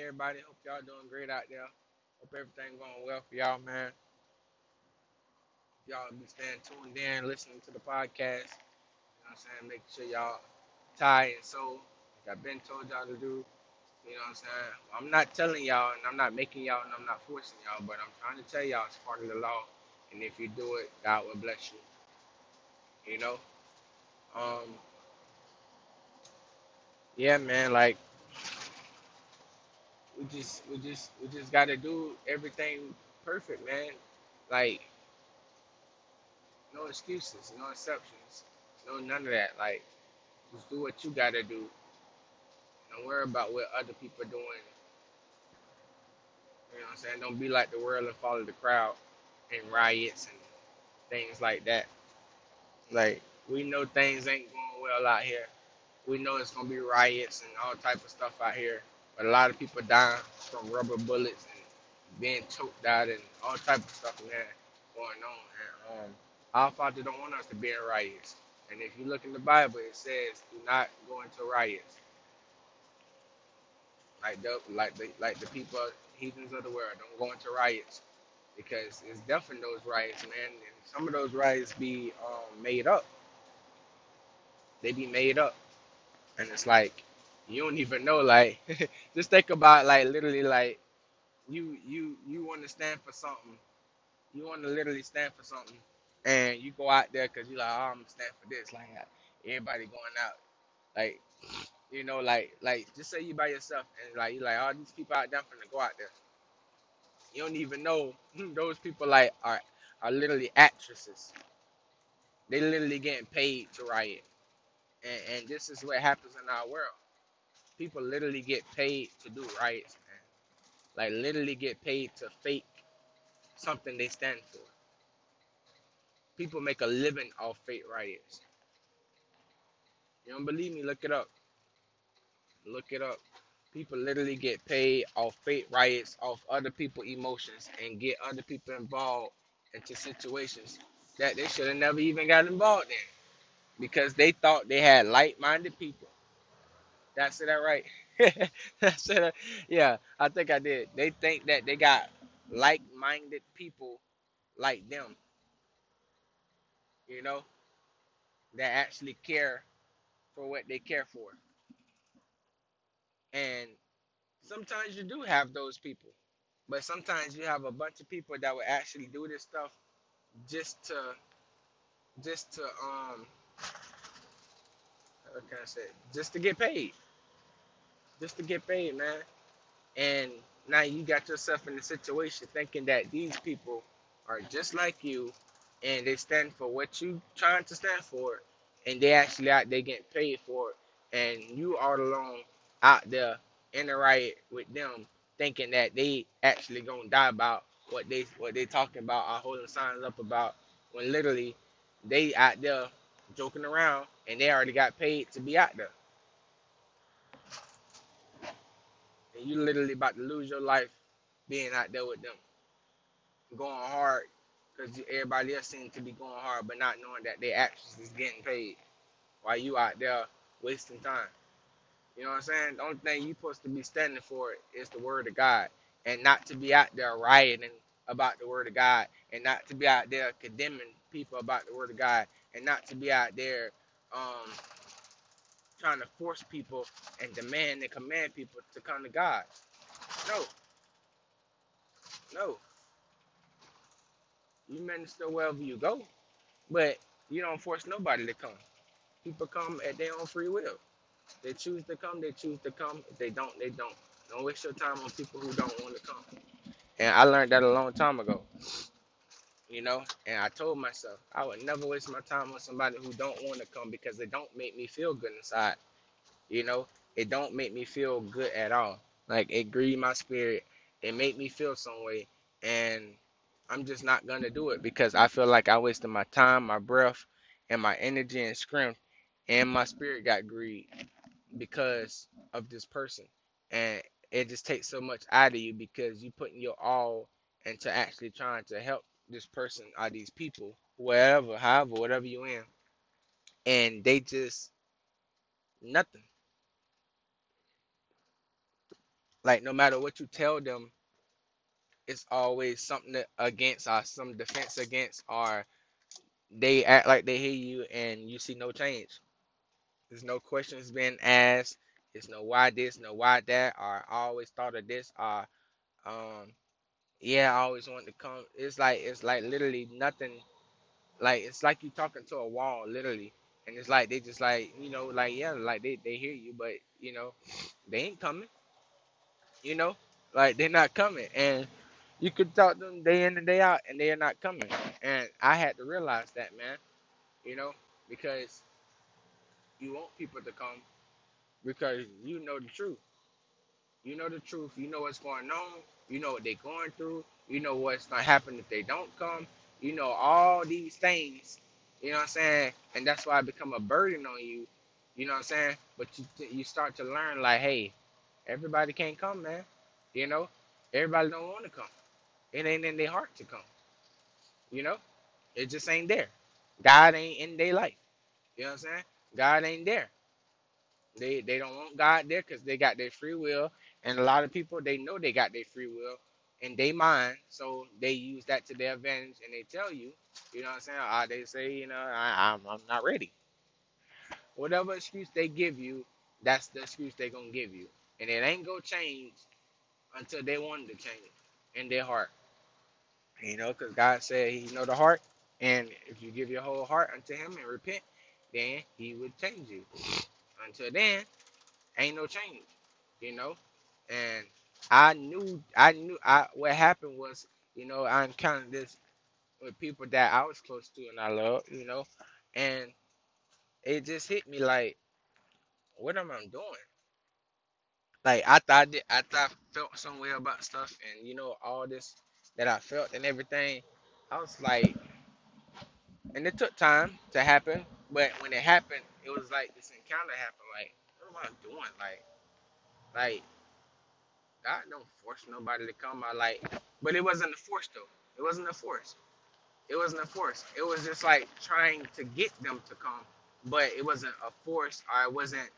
everybody? Hope y'all doing great out there. Hope everything going well for y'all, man. Y'all be staying tuned in, listening to the podcast. You know what I'm saying? Make sure y'all tie and sew, like I've been told y'all to do. You know what I'm saying? I'm not telling y'all, and I'm not making y'all, and I'm not forcing y'all, but I'm trying to tell y'all it's part of the law. And if you do it, God will bless you. You know? Um, yeah, man. Like we just gotta do everything perfect, man. Like no excuses, no exceptions, no none of that. Like just do what you gotta do. Don't worry about what other people are doing. You know what I'm saying? Don't be like the world and follow the crowd in riots and things like that. Like we know things ain't going well out here. We know it's gonna be riots and all type of stuff out here. But a lot of people dying from rubber bullets and being choked out and all type of stuff, man, going on. And our Father don't want us to be in riots. And if you look in the Bible, it says, "Do not go into riots." Like the people, heathens of the world, don't go into riots because it's death in those riots, man. And some of those riots be made up. They be made up, and it's like you don't even know. Like, just think about like literally like you want to stand for something. You want to literally stand for something, and you go out there because you like, oh, I'm gonna stand for this. Like everybody going out, like like just say you by yourself, and like you like all these people out there finna go out there. You don't even know those people like are literally actresses. They literally getting paid to riot, and this is what happens in our world. People literally get paid to do riots, man. Like literally get paid to fake something they stand for. People make a living off fake riots. You don't believe me? Look it up. Look it up. People literally get paid off fake riots, off other people's emotions, and get other people involved into situations that they should have never even got involved in because they thought they had like-minded people. That's it, that right? That's it. Yeah, I think I did. They think that they got like-minded people like them, you know, that actually care for what they care for. And sometimes you do have those people, but sometimes you have a bunch of people that will actually do this stuff just to just to how can I say it? Just to get paid. Just to get paid, man. And now you got yourself in a situation thinking that these people are just like you and they stand for what you trying to stand for and they actually out there getting paid for it and you all alone out there in the riot with them thinking that they actually gonna die about what they talking about or holding signs up about when literally they out there joking around and they already got paid to be out there and you literally about to lose your life being out there with them going hard because everybody else seems to be going hard, but not knowing that their actions is getting paid while you out there wasting time. You know what I'm saying? The only thing you supposed to be standing for is the word of God, and not to be out there rioting about the word of God, and not to be out there condemning people about the word of God, and not to be out there um, trying to force people and demand and command people to come to God. No, no. You minister wherever you go, but you don't force nobody to come. People come at their own free will. They choose to come, they choose to come. If they don't, they don't. Don't waste your time on people who don't want to come. And I learned that a long time ago, you know. And I told myself I would never waste my time on somebody who don't want to come because it don't make me feel good inside. You know, it don't make me feel good at all. Like it grieved my spirit. It made me feel some way, and I'm just not gonna do it because I feel like I wasted my time, my breath, and my energy and strength, and my spirit got grieved because of this person. And it just takes so much out of you because you putting your all into actually trying to help this person or these people, wherever, however, whatever you in, and they just nothing. Like no matter what you tell them, it's always something against or some defense against, or they act like they hear you and you see no change. There's no questions being asked. There's no why this, no why that, or I always thought of this, or um, yeah, I always wanted to come. It's like literally nothing. Like it's like you talking to a wall, literally, and it's like they just like like yeah, like they hear you, but they ain't coming. You know, like they're not coming, and you could talk to them day in and day out, and they are not coming. And I had to realize that, man. You know, because you want people to come because you know the truth. You know the truth. You know what's going on. You know what they're going through. You know what's gonna happen if they don't come. You know all these things. You know what I'm saying? And that's why it become a burden on you. You know what I'm saying? But you start to learn like, hey, everybody can't come, man. You know, everybody don't want to come. It ain't in their heart to come. You know, it just ain't there. God ain't in their life. You know what I'm saying? God ain't there. They don't want God there because they got their free will, and a lot of people they know they got their free will in their mind, so they use that to their advantage, and they tell you, you know what I'm saying? They say, I'm not ready. Whatever excuse they give you, that's the excuse they gonna give you, and it ain't gonna change until they want it to change in their heart. Because God said He know the heart, and if you give your whole heart unto Him and repent, then He would change you. Until then, ain't no change. you know. And what happened was, I encountered this with people that I was close to and I love, and it just hit me like, what am I doing? Like I thought I felt some way about stuff, and all this that I felt and everything. I was like, and it took time to happen, but when it happened, it was like this encounter happened. Like, what am I doing? Like God don't force nobody to come. But it wasn't a force though. It wasn't a force. It wasn't a force. It was just like trying to get them to come, but it wasn't a force, or it wasn't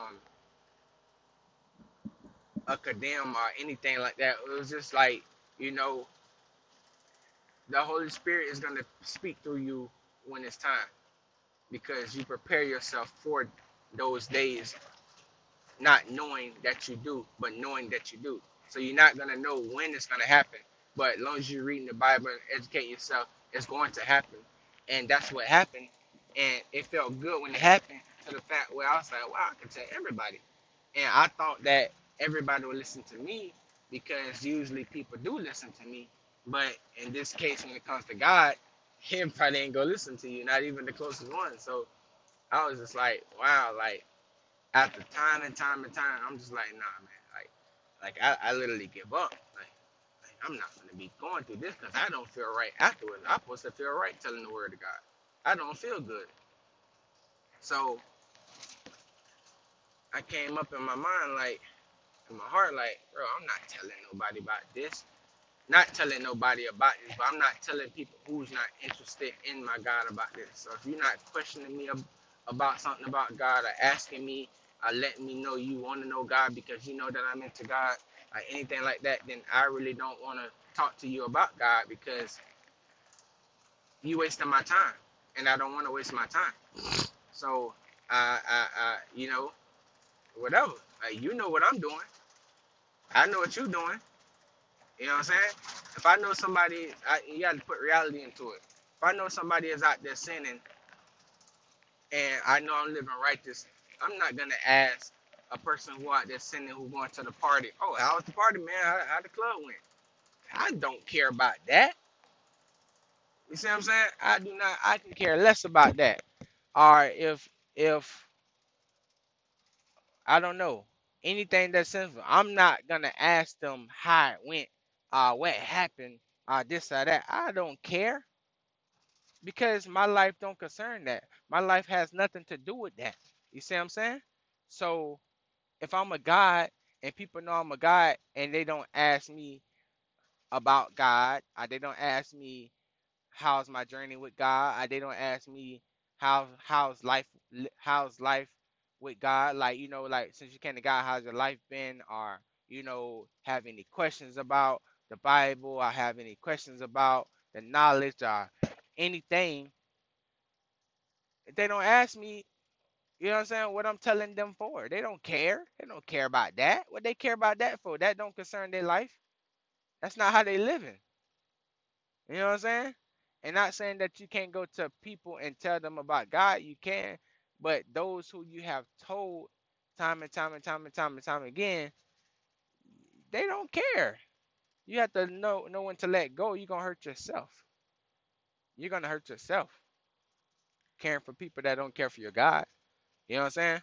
a condemn or anything like that. It was just like you know the Holy Spirit is gonna speak through you when it's time because you prepare yourself for those days, not knowing that you do, but knowing that you do. So you're not gonna know when it's gonna happen, but as long as you're reading the Bible and educate yourself, it's going to happen. And that's what happened. And it felt good when it happened to the fact where I was like, wow, I can tell everybody. And I thought that everybody would listen to me because usually people do listen to me. But in this case, when it comes to God, him probably ain't gonna listen to you, not even the closest one. So I was just like, wow, like after time and time and time, I'm just like, nah, man. I literally give up. Like, I'm not gonna be going through this because I don't feel right afterwards. I'm supposed to feel right telling the word of God. I don't feel good. So I came up in my mind, like, in my heart, like, bro, I'm not telling nobody about this. Not telling nobody about this, but I'm not telling people who's not interested in my God about this. So if you're not questioning me about something about God or asking me or letting me know you want to know God because you know that I'm into God or anything like that, then I really don't want to talk to you about God because you wasting my time and I don't want to waste my time. So whatever. You know what I'm doing. I know what you're doing. You know what I'm saying? If I know somebody, you got to put reality into it. If I know somebody is out there sinning and I know I'm living righteous, I'm not gonna ask a person who out there sinning who going to the party, oh, how was the party, man? How the club went? I don't care about that. You see what I'm saying? I do not. I can care less about that. Or if I don't know anything that's sinful, I'm not gonna ask them how it went, what happened, this or that. I don't care because my life don't concern that. My life has nothing to do with that. You see what I'm saying? So if I'm a God and people know I'm a God and they don't ask me about God, they don't ask me how's my journey with God, they don't ask me how's life with God, like like since you came to God, how's your life been, or have any questions about the Bible, I have any questions about the knowledge or anything, if they don't ask me, you know what I'm saying, what I'm telling them for. They don't care. They don't care about that. What they care about that for? That don't concern their life. That's not how they living. You know what I'm saying? And not saying that you can't go to people and tell them about God. You can, but those who you have told time and time and time and time and time again, they don't care. You have to know when to let go. You're gonna hurt yourself. You're gonna hurt yourself caring for people that don't care for your God. You know what I'm saying?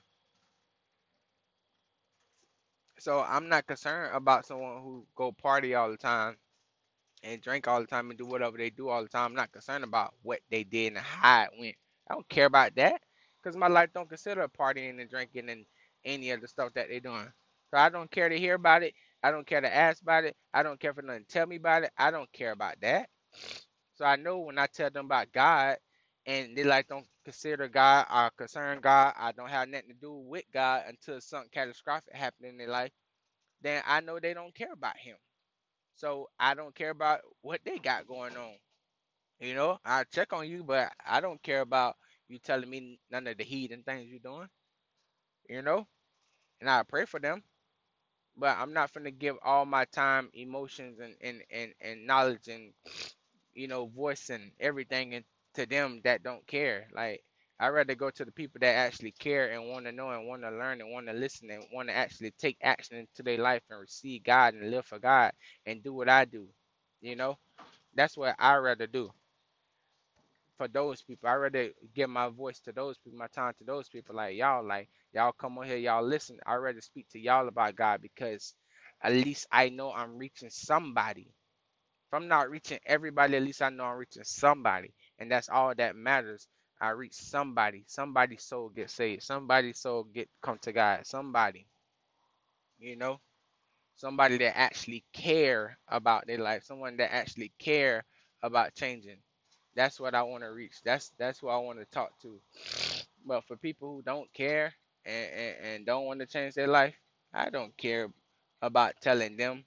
So I'm not concerned about someone who go party all the time and drink all the time and do whatever they do all the time. I'm not concerned about what they did and how it went. I don't care about that because my life don't consider partying and drinking and any of the stuff that they're doing. So I don't care to hear about it. I don't care to ask about it. I don't care for nothing to tell me about it. I don't care about that. So I know when I tell them about God and they like don't consider God or concern God, I don't have nothing to do with God until something catastrophic happens in their life, then I know they don't care about him. So I don't care about what they got going on. I check on you, but I don't care about you telling me none of the heathen things you're doing, you know? And I pray for them, but I'm not finna give all my time, emotions, and knowledge and, voice and everything to them that don't care. Like, I'd rather go to the people that actually care and want to know and want to learn and want to listen and want to actually take action into their life and receive God and live for God and do what I do. You know, that's what I rather do for those people. I rather give my voice to those people, my time to those people. Like y'all come on here, y'all listen. I rather speak to y'all about God because at least I know I'm reaching somebody. If I'm not reaching everybody, at least I know I'm reaching somebody, and that's all that matters. I reach somebody. Somebody's soul get saved. Somebody's soul get come to God. Somebody, you know, somebody that actually care about their life. Someone that actually care about changing. That's what I want to reach. That's who I want to talk to. But for people who don't care and don't want to change their life, I don't care about telling them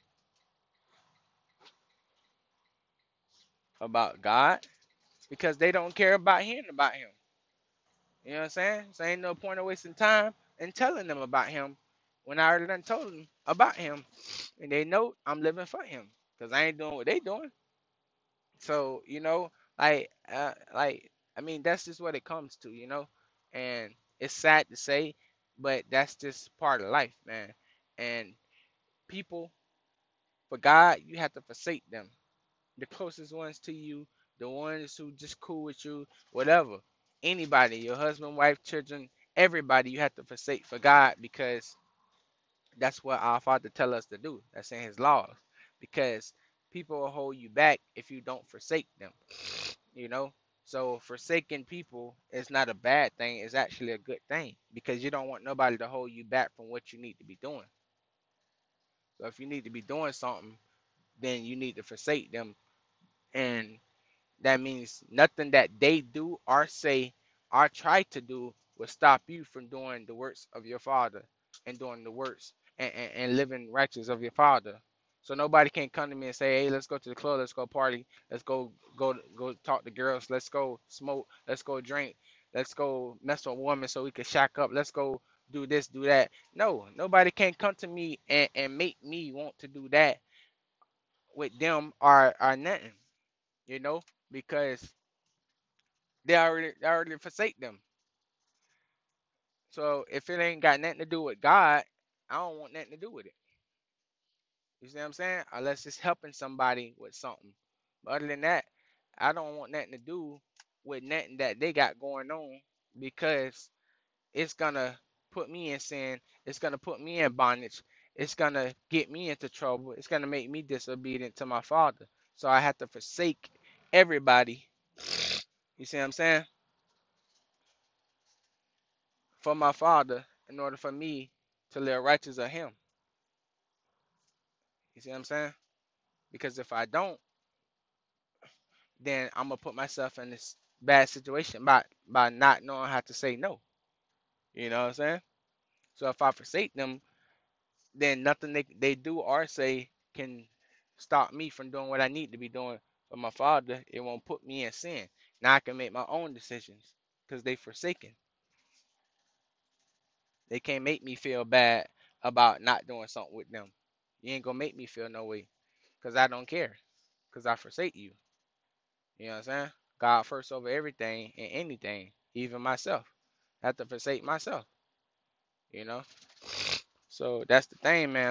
about God because they don't care about hearing about Him. You know what I'm saying? So ain't no point of wasting time and telling them about Him when I already done told them about Him, and they know I'm living for Him because I ain't doing what they doing. So like I mean, that's just what it comes to, and it's sad to say, but that's just part of life, man. And people, for God, you have to forsake them. The closest ones to you, the ones who just cool with you, whatever. Anybody, your husband, wife, children, everybody, you have to forsake for God because that's what our Father tell us to do. That's in His laws. Because people will hold you back if you don't forsake them. You know. So forsaking people is not a bad thing. It's actually a good thing because you don't want nobody to hold you back from what you need to be doing. So if you need to be doing something, then you need to forsake them, and that means nothing that they do or say or try to do will stop you from doing the works of your Father and doing the works and living righteous of your Father. So nobody can come to me and say, "Hey, let's go to the club, let's go party, let's go talk to girls, let's go smoke, let's go drink, let's go mess with women so we can shack up, let's go do this, do that." No, nobody can come to me and make me want to do that with them or nothing, you know, because they already forsake them. So if it ain't got nothing to do with God, I don't want nothing to do with it. You see what I'm saying? Unless it's helping somebody with something. But other than that, I don't want nothing to do with nothing that they got going on because it's gonna put me in sin. It's gonna put me in bondage. It's gonna get me into trouble. It's gonna make me disobedient to my Father. So I have to forsake everybody. You see what I'm saying? For my Father in order for me to live righteous of Him. You see what I'm saying? Because if I don't, then I'm gonna put myself in this bad situation by not knowing how to say no. You know what I'm saying? So if I forsake them, then nothing they do or say can stop me from doing what I need to be doing for my Father. It won't put me in sin. Now I can make my own decisions because they forsaken. They can't make me feel bad about not doing something with them. You ain't gonna make me feel no way because I don't care because I forsake you. You know what I'm saying? God first over everything and anything, even myself. I have to forsake myself, you know? So that's the thing, man.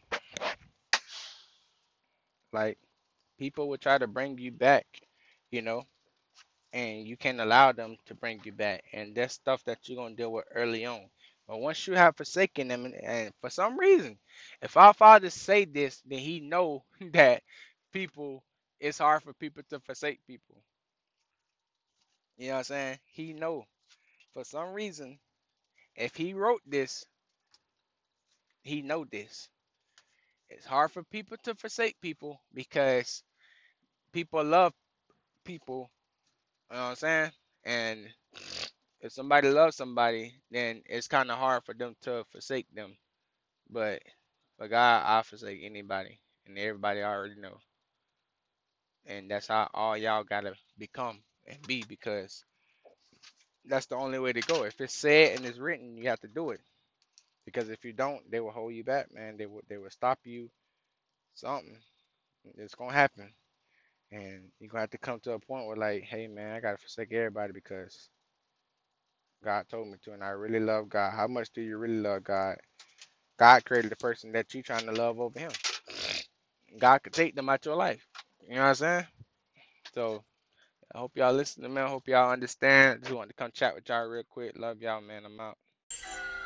Like people will try to bring you back, you know, and you can't allow them to bring you back. And that's stuff that you're gonna deal with early on. But once you have forsaken them, and for some reason, if our Father say this, then He know that people, it's hard for people to forsake people. You know what I'm saying? He know for some reason, if He wrote this, He know this. It's hard for people to forsake people because people love people. You know what I'm saying? And if somebody loves somebody, then it's kind of hard for them to forsake them. But for God, I forsake anybody, and everybody already know. And that's how all y'all gotta become and be, because that's the only way to go. If it's said and it's written, you have to do it. Because if you don't, they will hold you back, man. They will stop you. Something. It's gonna happen, and you're gonna have to come to a point where like, hey, man, I gotta forsake everybody because God told me to, and I really love God. How much do you really love God? God created the person that you trying to love over Him. God could take them out your life. You know what I'm saying? So I hope y'all listening, man. I hope y'all understand. Just wanted to come chat with y'all real quick. Love y'all, man. I'm out.